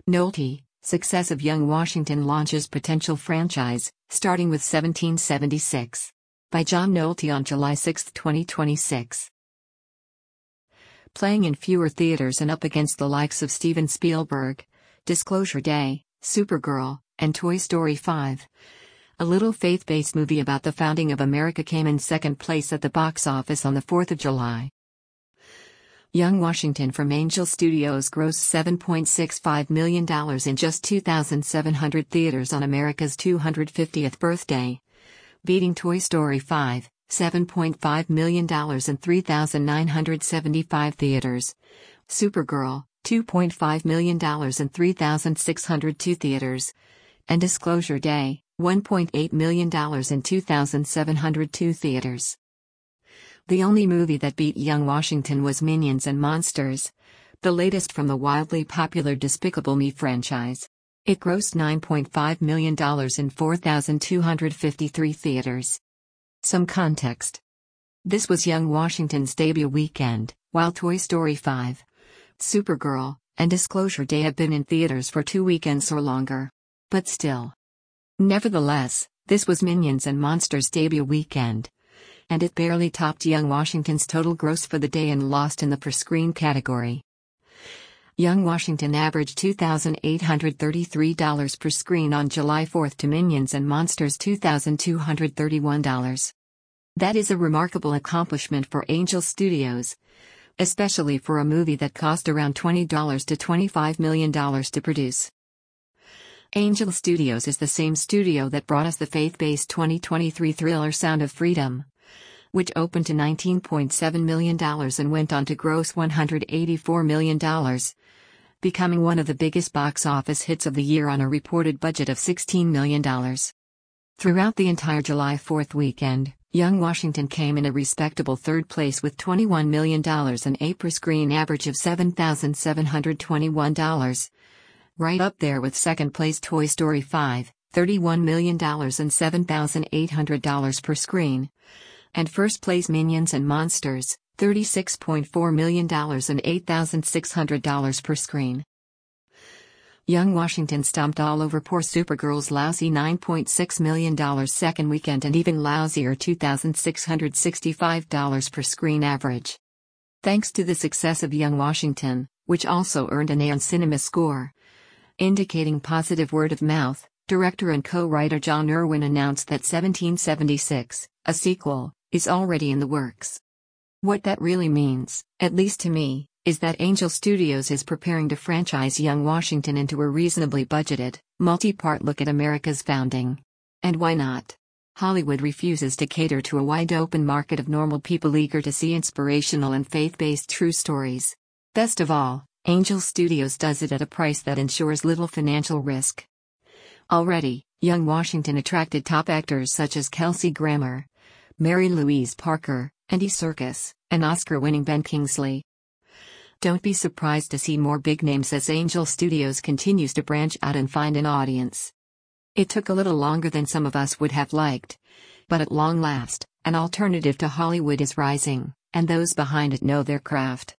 Nolte, success of Young Washington launches potential franchise, starting with 1776. By John Nolte on July 6, 2026. Playing in fewer theaters and up against the likes of Steven Spielberg, Disclosure Day, Supergirl, and Toy Story 5. A little faith-based movie about the founding of America came in second place at the box office on the 4th of July. Young Washington from Angel Studios grossed $7.65 million in just 2,700 theaters on America's 250th birthday, beating Toy Story 5, $7.5 million in 3,975 theaters, Supergirl, $2.5 million in 3,602 theaters, and Disclosure Day, $1.8 million in 2,702 theaters. The only movie that beat Young Washington was Minions and Monsters, the latest from the wildly popular Despicable Me franchise. It grossed $9.5 million in 4,253 theaters. Some context. This was Young Washington's debut weekend, while Toy Story 5, Supergirl, and Disclosure Day have been in theaters for 2 weekends or longer. But still. Nevertheless, this was Minions and Monsters' debut weekend, and it barely topped Young Washington's total gross for the day and lost in the per-screen category. Young Washington averaged $2,833 per screen on July 4 to Minions and Monsters' $2,231. That is a remarkable accomplishment for Angel Studios, especially for a movie that cost around $20 to $25 million to produce. Angel Studios is the same studio that brought us the faith-based 2023 thriller Sound of Freedom, which opened to $19.7 million and went on to gross $184 million, becoming one of the biggest box office hits of the year on a reported budget of $16 million. Throughout the entire July 4th weekend, Young Washington came in a respectable third place with $21 million and a per-screen average of $7,721. Right up there with second place Toy Story 5, $31 million and $7,800 per screen, and first place Minions and Monsters, $36.4 million and $8,600 per screen. Young Washington stomped all over poor Supergirl's lousy $9.6 million second weekend and even lousier $2,665 per screen average. Thanks to the success of Young Washington, which also earned an A on Cinema Score, indicating positive word of mouth, director and co-writer John Irwin announced that 1776, a sequel, is already in the works. What that really means, at least to me, is that Angel Studios is preparing to franchise Young Washington into a reasonably budgeted, multi-part look at America's founding. And why not? Hollywood refuses to cater to a wide-open market of normal people eager to see inspirational and faith-based true stories. Best of all, Angel Studios does it at a price that ensures little financial risk. Already, Young Washington attracted top actors such as Kelsey Grammer, Mary Louise Parker, Andy Serkis, and Oscar-winning Ben Kingsley. Don't be surprised to see more big names as Angel Studios continues to branch out and find an audience. It took a little longer than some of us would have liked, but at long last, an alternative to Hollywood is rising, and those behind it know their craft.